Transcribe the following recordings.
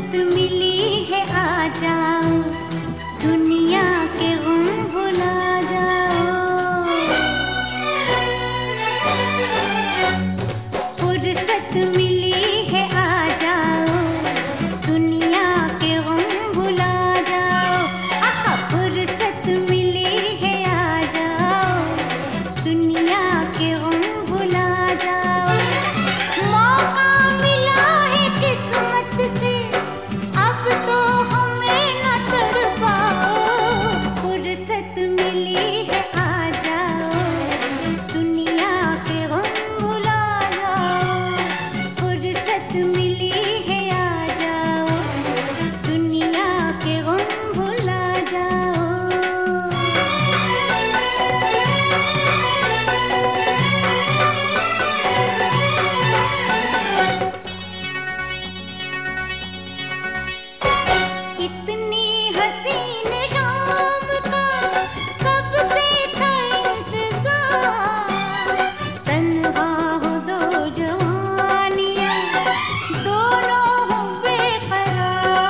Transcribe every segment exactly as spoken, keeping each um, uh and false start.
फुर्सत मिली है आ जाओ, दुनिया के गम भुला जाओ। फुर्सत मिली है आ जाओ, दुनिया के गम भुला जाओ। आहा, फुर्सत मिली है आ जाओ, दुनिया के गम भुला जाओ। मौका मिला है किस्मत से, अब तो हमें न तड़पाओ। फुर्सत मिली है आ जाओ, दुनिया के गम भुला जाओ। फुर्सत मिली है आ जाओ, दुनिया के गम भुला जाओ। कितनी हसीन शाम का कब से था इंतजार। तन्हा हो दो जवानियां, दोनों हो बेकरार।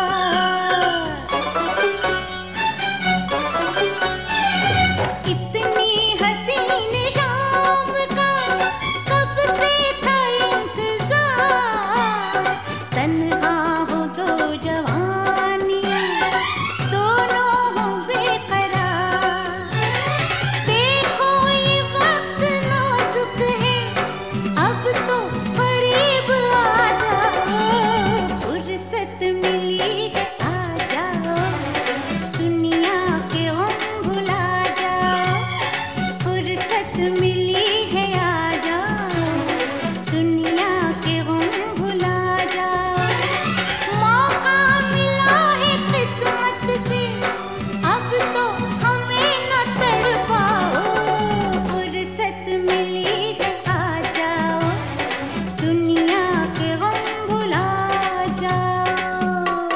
कितनी हसीन शाम का कब से था इंतजार। तन्हा हो दो जवानियां, दोनों हो बेकरार। देखो ये वक्त नाजुक है, अब तो करीब आ जाओ। फुर्सत मिली है आ जाओ, दुनिया के गम भुला जाओ। फुर्सत मिली है आ जाओ, दुनिया के गम भुला जाओ। मौका मिला है किस्मत से, अब तो हमें न तड़पाओ। फुर्सत मिली है आ जाओ, दुनिया के गम भुला जाओ।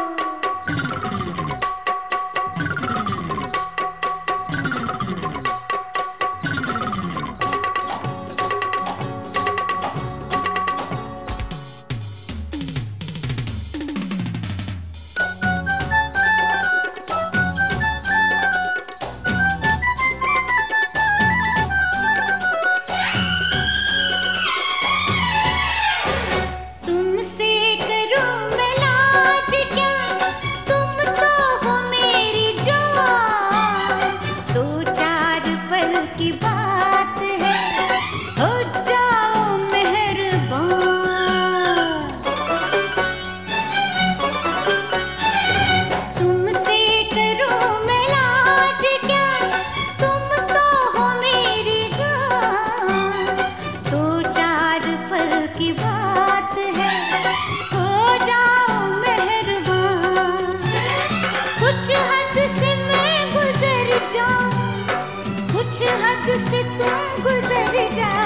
तुमसे करूं मैं लाज क्या, तुम तो हो मेरी जान। दो चार पल की बात है, हो जाओ मेहरबान। तुमसे करूं मैं लाज क्या, तुम तो हो मेरी जान। दो चार पल की बात है, हो जाओ मेहरबान। कुछ हद से मैं गुजर जाऊं, कुछ हद से तुम गुजर जाओ।